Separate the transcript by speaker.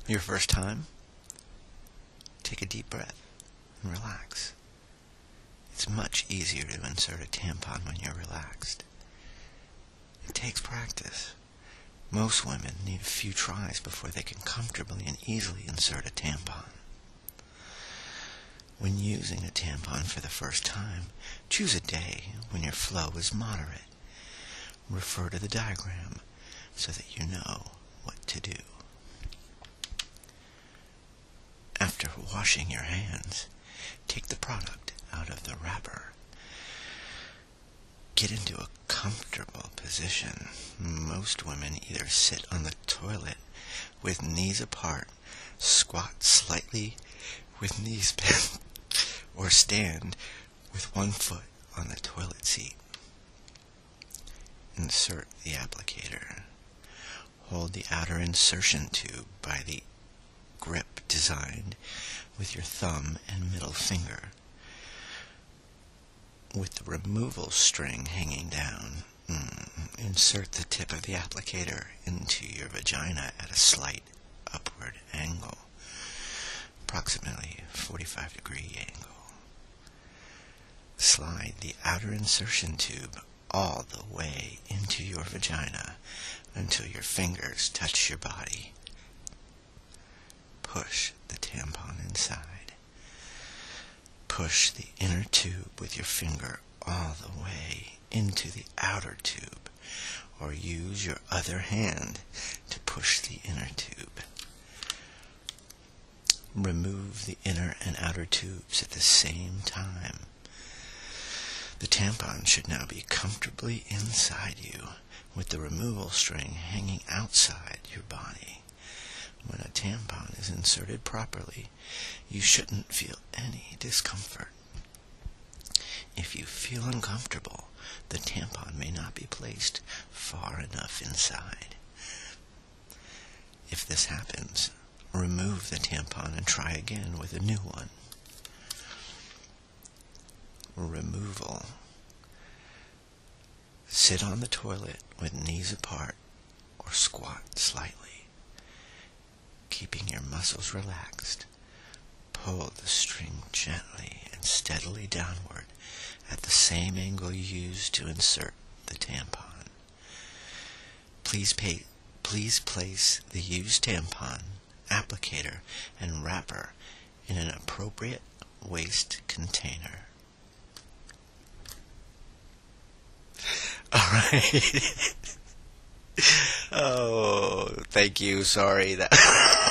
Speaker 1: Your first time? Take a deep breath and relax. It's much easier to insert a tampon when you're relaxed. It takes practice. Most women need a few tries before they can comfortably and easily insert a tampon. When using a tampon for the first time, choose a day when your flow is moderate. Refer to the diagram so that you know what to do. After washing your hands, take the product out of the wrapper. Get into a comfortable position. Most women either sit on the toilet with knees apart, squat slightly with knees bent, or stand with one foot on the toilet seat. Insert the applicator. Hold the outer insertion tube by the grip designed with your thumb and middle finger. With the removal string hanging down, insert the tip of the applicator into your vagina at a slight upward angle, approximately 45-degree angle. Slide the outer insertion tube all the way into your vagina until your fingers touch your body. Push the tampon inside. Push the inner tube with your finger all the way into the outer tube, or use your other hand to push the inner tube. Remove the inner and outer tubes at the same time. The tampon should now be comfortably inside you, with the removal string hanging outside your body. When a tampon is inserted properly, you shouldn't feel any discomfort. If you feel uncomfortable, the tampon may not be placed far enough inside. If this happens, remove the tampon and try again with a new one. Removal. Sit on the toilet with knees apart or squat slightly, keeping your muscles relaxed. Pull the string gently and steadily downward at the same angle you used to insert the tampon. Please place the used tampon, applicator, and wrapper in an appropriate waste container. Alright. Oh, thank you. Sorry that